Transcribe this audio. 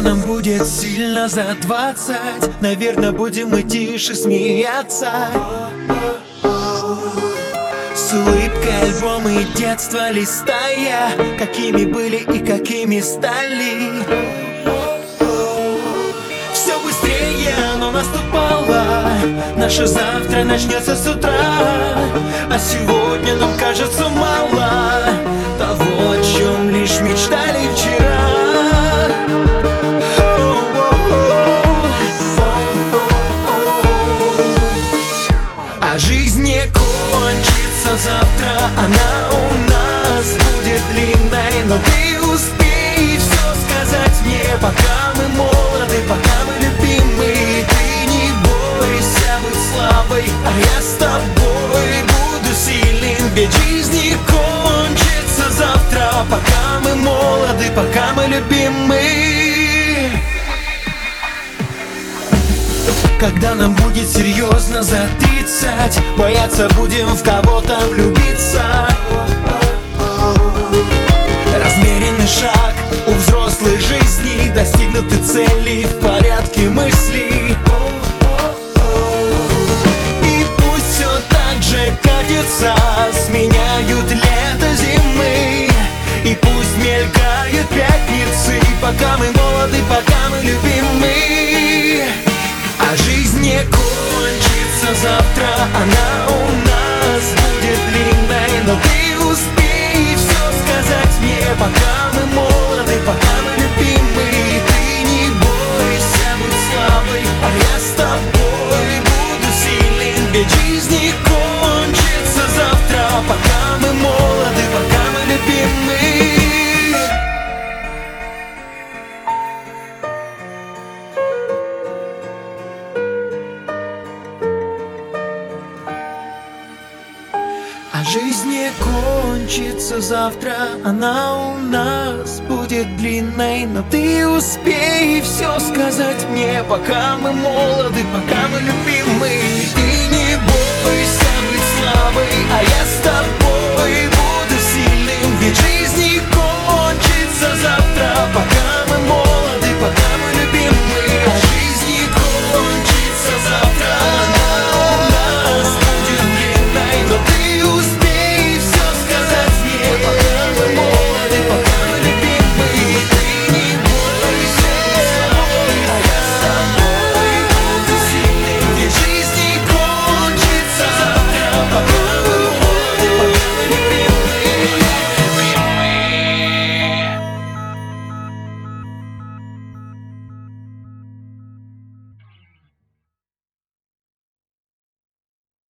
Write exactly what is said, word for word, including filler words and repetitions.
нам будет сильно за двадцать, наверное, будем мы тише смеяться. С улыбкой альбомы детства листая, какими были и какими стали. Все быстрее оно наступало, наше завтра начнется с утра. А сегодня нам кажется мало того, о чем лишь мечтали вчера. А жизнь не кончится завтра, она у нас будет длинной. Но ты успей все сказать мне, пока мы молоды, пока мы любимы. Ты не бойся быть слабой, а я с тобой буду сильным. Ведь жизнь не кончится завтра, пока мы молоды, пока мы любимы. Когда нам будет серьезно за тридцать, бояться будем в кого-то влюбиться. Размеренный шаг у взрослой жизни, достигнуты цели в порядке мыслей. И пусть все так же катится, сменяют лето зимы. И пусть мелькают пятницы, пока мы молоды, пока мы любимы. А жизнь не кончится завтра, она у нас будет длинной. Но ты успей все сказать мне, пока мы молоды, пока мы любимы. Ты не бойся быть слабой, а я с тобой буду сильным. Ведь жизнь не кончится завтра, пока мы молоды, пока мы любимы. А жизнь не кончится завтра, она у нас будет длинной. Но ты успей все сказать мне, пока мы молоды, пока мы любимы. Ты не бойся быть слабой, а я с тобой